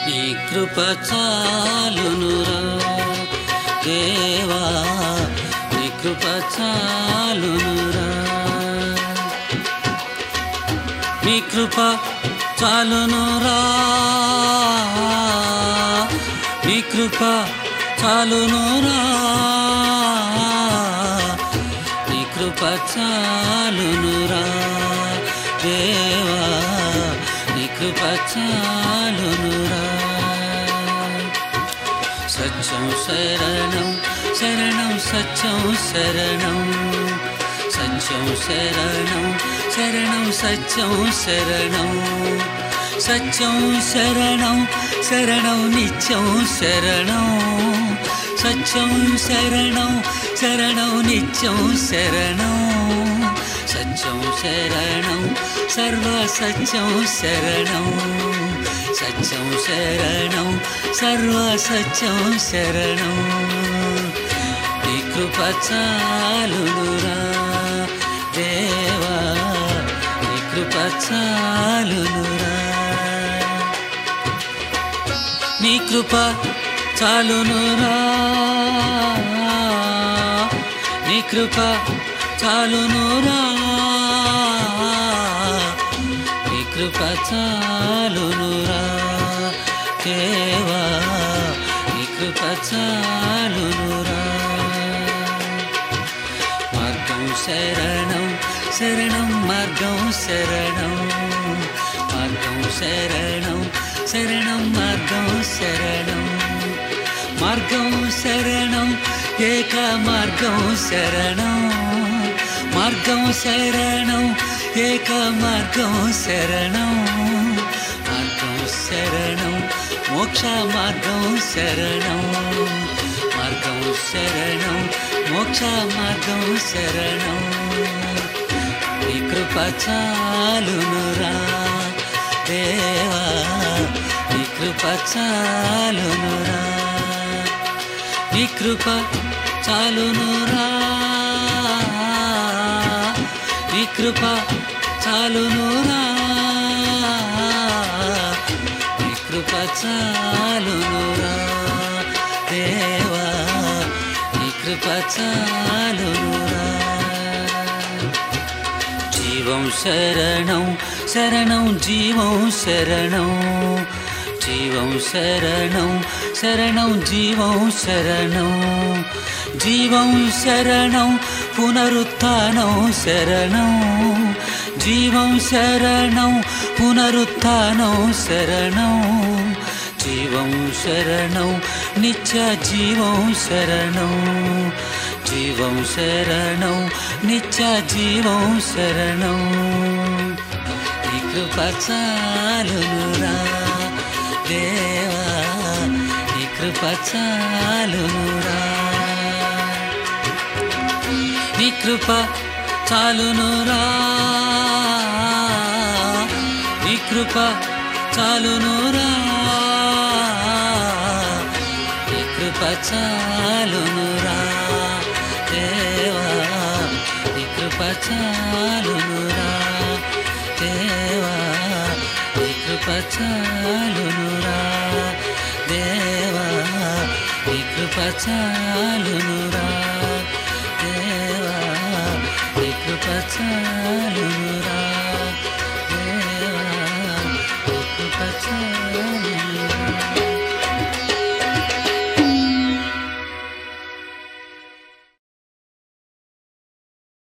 నీ కృప చాలునురా దేవా, నీ కృప చాలునురా, నీ కృప చాలునురా, నీ కృప చాలునురా, నీ కృప చాలునురా దేవా, నీ కృప చాలునురా. సత్యం శరణం శరణం సత్యం శరణం, సత్యం శరణం శరణం సత్యం శరణం, సత్యం శరణం శరణం నిత్యం శరణం, సత్యం శరణం శరణం నిత్యం శరణం, సత్యం శరణం సర్వ సత్యం శరణం, సత్యం శరణం సర్వ సత్యం శరణం. నీ కృప చాలునురా దేవా, నీ కృప చాలునురా, నీ కృప చాలునురా, నీ కృప చాలునురా, నీ కృప చాలునురా దేవా, నీ కృప చాలునురా. మార్గం శరణం శరణం మార్గం శరణం, మార్గం శరణం శరణం మార్గం శరణం, మార్గం శరణం ఏక మార్గం శరణం, మార్గం శరణం ఏక మార్గం శరణం, మార్గం శరణం మోక్ష మార్గం శరణం, మార్గం శరణం మోక్ష మార్గం శరణం. నీ కృప చాలునురా దేవా, నీ కృప చాలునురా, నీ కృప చాలునురా, నీ కృప చాలునురా, నీ కృప చాలునురా దేవా, నీ కృప చాలునురా. జీవం శరణం శరణం జీవం శరణం, జీవం శరణం శరణం జీవం శరణం, జీవం శరణం పునరుత్థానం శరణం, జీవం శరణం పునరుత్థానం శరణం, జీవం శరణం నిత్య జీవం శరణం, జీవం శరణం నిత్య జీవం శరణం. నీ కృప చాలునురా దేవా, నీ కృప చాలునురా, నీ కృప చాలునురా, నీ కృప చాలునురా, నీ కృప చాలునురా దేవా, నీ కృప చాలునురా దేవా, నీ కృప చాలునురా దేవా, నీ కృప చాలునురా.